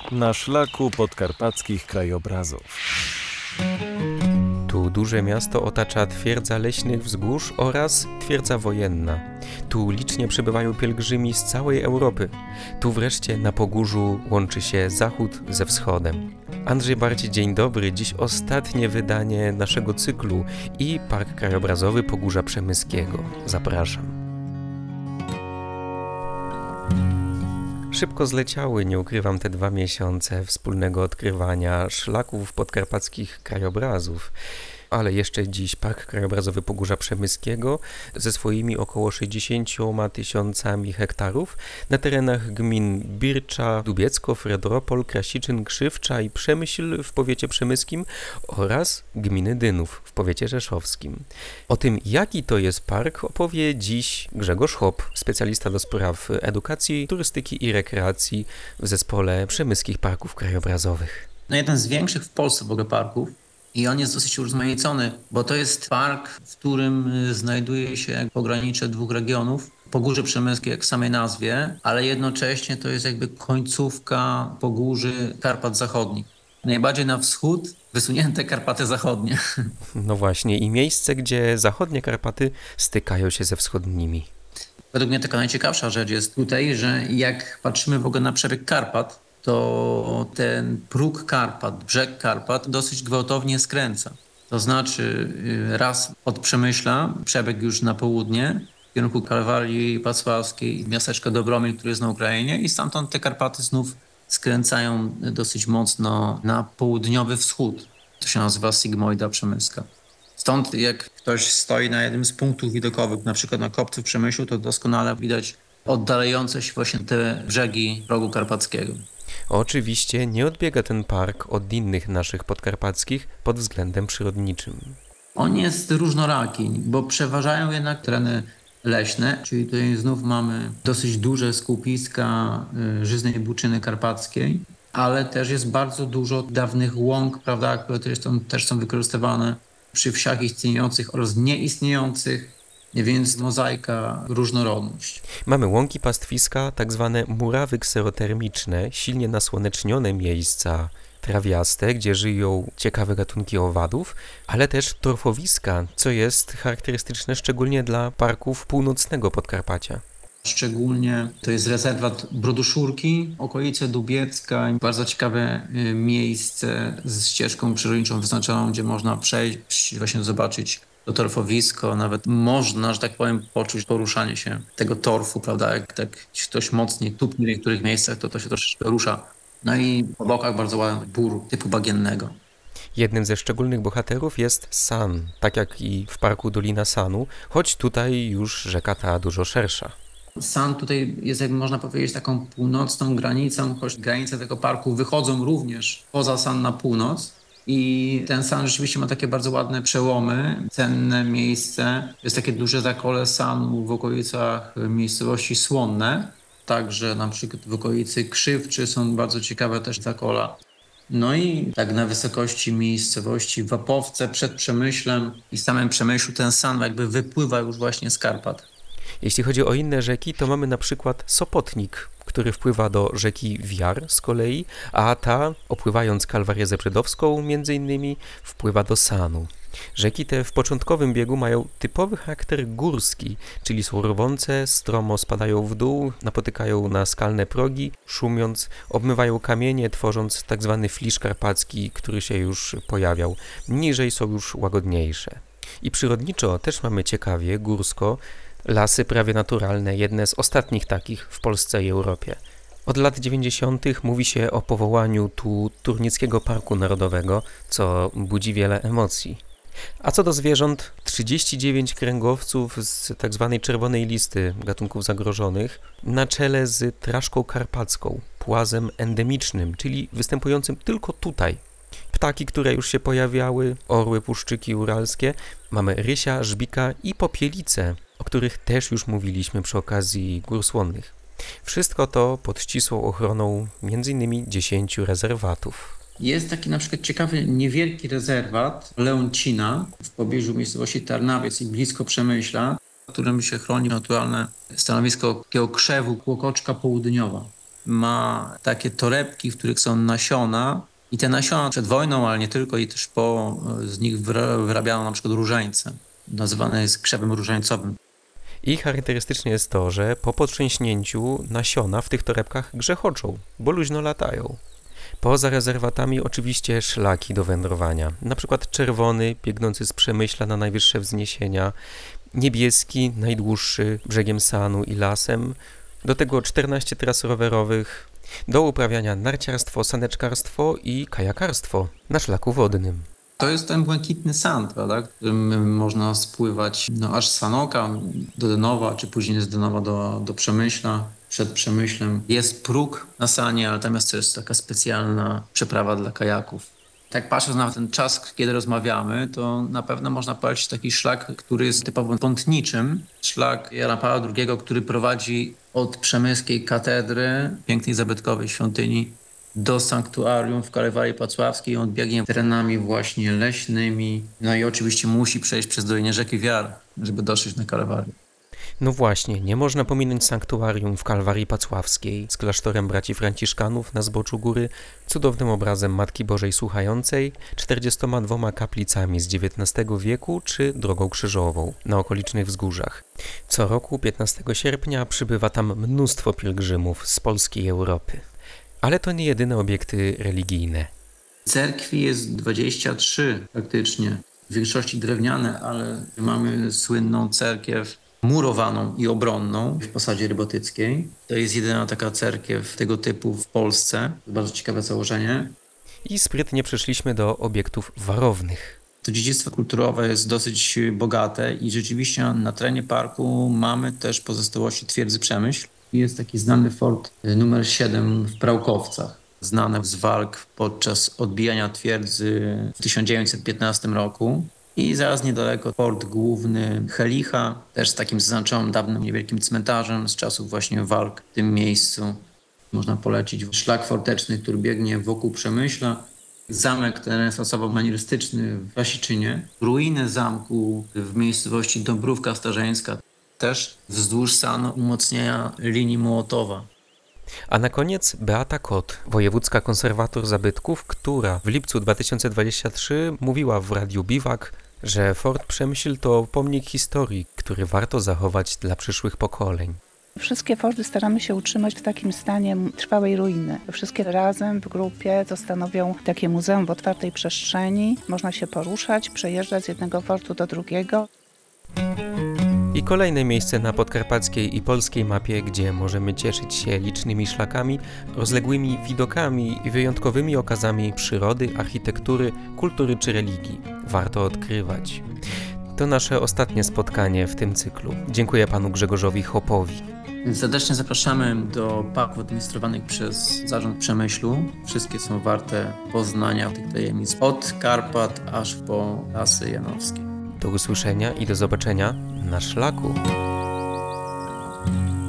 Na szlaku podkarpackich krajobrazów. Tu duże miasto otacza twierdza leśnych wzgórz oraz twierdza wojenna. Tu licznie przybywają pielgrzymi z całej Europy. Tu wreszcie na Pogórzu łączy się zachód ze wschodem. Andrzej Barci, dzień dobry. Dziś ostatnie wydanie naszego cyklu i Park Krajobrazowy Pogórza Przemyskiego. Zapraszam. Szybko zleciały, nie ukrywam, te 2 miesiące wspólnego odkrywania szlaków podkarpackich krajobrazów. Ale jeszcze dziś Park Krajobrazowy Pogórza Przemyskiego ze swoimi około 60 tysiącami hektarów na terenach gmin Bircza, Dubiecko, Fredropol, Krasiczyn, Krzywcza i Przemyśl w powiecie przemyskim oraz gminy Dynów w powiecie rzeszowskim. O tym, jaki to jest park, opowie dziś Grzegorz Hop, specjalista do spraw edukacji, turystyki i rekreacji w zespole Przemyskich Parków Krajobrazowych. Jeden z większych w Polsce w ogóle parków. I on jest dosyć urozmaicony, bo to jest park, w którym znajduje się pogranicze 2 regionów. Pogórze Przemyskie, jak w samej nazwie, ale jednocześnie to jest jakby końcówka Pogórzy Karpat Zachodnich. Najbardziej na wschód wysunięte Karpaty Zachodnie. No właśnie, i miejsce, gdzie zachodnie Karpaty stykają się ze wschodnimi. Według mnie taka najciekawsza rzecz jest tutaj, że jak patrzymy w ogóle na przebieg Karpat, to ten próg Karpat, brzeg Karpat dosyć gwałtownie skręca. To znaczy raz od Przemyśla, przebieg już na południe, w kierunku Kalwarii Wacławskiej, miasteczka Dobromir, które jest na Ukrainie, i stamtąd te Karpaty znów skręcają dosyć mocno na południowy wschód. To się nazywa sigmoida przemyska. Stąd jak ktoś stoi na jednym z punktów widokowych, na przykład na kopcu w Przemyślu, to doskonale widać oddalające się właśnie te brzegi progu karpackiego. Oczywiście nie odbiega ten park od innych naszych podkarpackich pod względem przyrodniczym. On jest różnoraki, bo przeważają jednak tereny leśne, czyli tutaj znów mamy dosyć duże skupiska żyznej buczyny karpackiej, ale też jest bardzo dużo dawnych łąk, prawda, które też są wykorzystywane przy wsiach istniejących oraz nieistniejących, więc mozaika, różnorodność. Mamy łąki pastwiska, tak zwane murawy kserotermiczne, silnie nasłonecznione miejsca trawiaste, gdzie żyją ciekawe gatunki owadów, ale też torfowiska, co jest charakterystyczne szczególnie dla parków północnego Podkarpacia. Szczególnie to jest rezerwat Broduszurki, okolice Dubiecka, bardzo ciekawe miejsce z ścieżką przyrodniczą wyznaczoną, gdzie można przejść, właśnie zobaczyć to torfowisko, nawet można, że tak powiem, poczuć poruszanie się tego torfu, prawda, jak tak ktoś mocniej tupnie w niektórych miejscach, to się troszeczkę rusza. No i po bokach bardzo ładny bór typu bagiennego. Jednym ze szczególnych bohaterów jest San, tak jak i w parku Dolina Sanu, choć tutaj już rzeka ta dużo szersza. San tutaj jest, jak można powiedzieć, taką północną granicą, choć granice tego parku wychodzą również poza San na północ. I ten San rzeczywiście ma takie bardzo ładne przełomy, cenne miejsce. Jest takie duże zakole Sanu w okolicach miejscowości Słonne. Także na przykład w okolicy Krzywczy są bardzo ciekawe też zakola. No i tak na wysokości miejscowości Wapowce przed Przemyślem i w samym Przemyślu ten San jakby wypływa już właśnie z Karpat. Jeśli chodzi o inne rzeki, to mamy na przykład Sopotnik, który wpływa do rzeki Wiar z kolei, a ta, opływając Kalwarię Zebrzydowską między innymi, wpływa do Sanu. Rzeki te w początkowym biegu mają typowy charakter górski, czyli są rwące, stromo spadają w dół, napotykają na skalne progi, szumiąc, obmywają kamienie, tworząc tak zwany flisz karpacki, który się już pojawiał. Niżej są już łagodniejsze. I przyrodniczo też mamy ciekawie, górsko, lasy prawie naturalne, jedne z ostatnich takich w Polsce i Europie. Od lat 90. mówi się o powołaniu tu Turnickiego Parku Narodowego, co budzi wiele emocji. A co do zwierząt, 39 kręgowców z tzw. czerwonej listy gatunków zagrożonych na czele z traszką karpacką, płazem endemicznym, czyli występującym tylko tutaj. Ptaki, które już się pojawiały, orły, puszczyki uralskie, mamy rysia, żbika i popielice, o których też już mówiliśmy przy okazji gór słonnych. Wszystko to pod ścisłą ochroną m.in. 10 rezerwatów. Jest taki na przykład ciekawy, niewielki rezerwat Leoncina w pobliżu miejscowości Tarnawiec i blisko Przemyśla, w którym się chroni naturalne stanowisko takiego krzewu Kłokoczka południowa. ma takie torebki, w których są nasiona i te nasiona przed wojną, ale nie tylko, i też po, z nich wyrabiano na przykład różańce. Nazywane jest krzewem różańcowym. I charakterystyczne jest to, że po potrząśnięciu nasiona w tych torebkach grzechoczą, bo luźno latają. Poza rezerwatami oczywiście szlaki do wędrowania, na przykład czerwony, biegnący z Przemyśla na najwyższe wzniesienia, niebieski, najdłuższy, brzegiem Sanu i lasem, do tego 14 tras rowerowych, do uprawiania narciarstwo, saneczkarstwo i kajakarstwo na szlaku wodnym. To jest ten błękitny San, prawda, którym można spływać aż z Sanoka do Denowa, czy później z Denowa do Przemyśla. Przed Przemyślem jest próg na Sanie, ale tam jest też taka specjalna przeprawa dla kajaków. Tak patrząc na ten czas, kiedy rozmawiamy, to na pewno można polecić taki szlak, który jest typowo pątniczym. Szlak Jana Pawła II, który prowadzi od przemyskiej katedry, pięknej zabytkowej świątyni, do sanktuarium w Kalwarii Pacławskiej. On biegnie terenami właśnie leśnymi. No i oczywiście musi przejść przez Dolinę rzeki Wiar, żeby dotrzeć na Kalwarię. No właśnie, nie można pominąć sanktuarium w Kalwarii Pacławskiej z klasztorem braci Franciszkanów na zboczu góry, cudownym obrazem Matki Bożej Słuchającej, 42 kaplicami z XIX wieku czy Drogą Krzyżową na okolicznych wzgórzach. Co roku 15 sierpnia przybywa tam mnóstwo pielgrzymów z Polski i Europy. Ale to nie jedyne obiekty religijne. Cerkwi jest 23 praktycznie, w większości drewniane, ale mamy słynną cerkiew murowaną i obronną w Posadzie Rybotyckiej. To jest jedyna taka cerkiew tego typu w Polsce. Bardzo ciekawe założenie. I sprytnie przeszliśmy do obiektów warownych. To dziedzictwo kulturowe jest dosyć bogate i rzeczywiście na terenie parku mamy też pozostałości twierdzy Przemyśl. Jest taki znany fort numer 7 w Prałkowcach, znany z walk podczas odbijania twierdzy w 1915 roku. I zaraz niedaleko port główny Helicha, też z takim zaznaczonym dawnym niewielkim cmentarzem z czasów właśnie walk w tym miejscu. Można polecić szlak forteczny, który biegnie wokół Przemyśla. Zamek renesansowo-manierystyczny w Wasiczynie. Ruiny zamku w miejscowości Dąbrówka Starzeńska. Też wzdłuż Sanu umocnienia linii Mołotowa. A na koniec Beata Kot, wojewódzka konserwator zabytków, która w lipcu 2023 mówiła w Radiu Biwak, że Fort Przemyśl to pomnik historii, który warto zachować dla przyszłych pokoleń. Wszystkie forty staramy się utrzymać w takim stanie trwałej ruiny. Wszystkie razem w grupie to stanowią takie muzeum w otwartej przestrzeni. Można się poruszać, przejeżdżać z jednego fortu do drugiego. I kolejne miejsce na podkarpackiej i polskiej mapie, gdzie możemy cieszyć się licznymi szlakami, rozległymi widokami i wyjątkowymi okazami przyrody, architektury, kultury czy religii. Warto odkrywać. To nasze ostatnie spotkanie w tym cyklu. Dziękuję panu Grzegorzowi Hopowi. Serdecznie zapraszamy do parków administrowanych przez Zarząd Przemyślu. Wszystkie są warte poznania tych tajemnic od Karpat aż po Lasy Janowskie. Do usłyszenia i do zobaczenia na szlaku.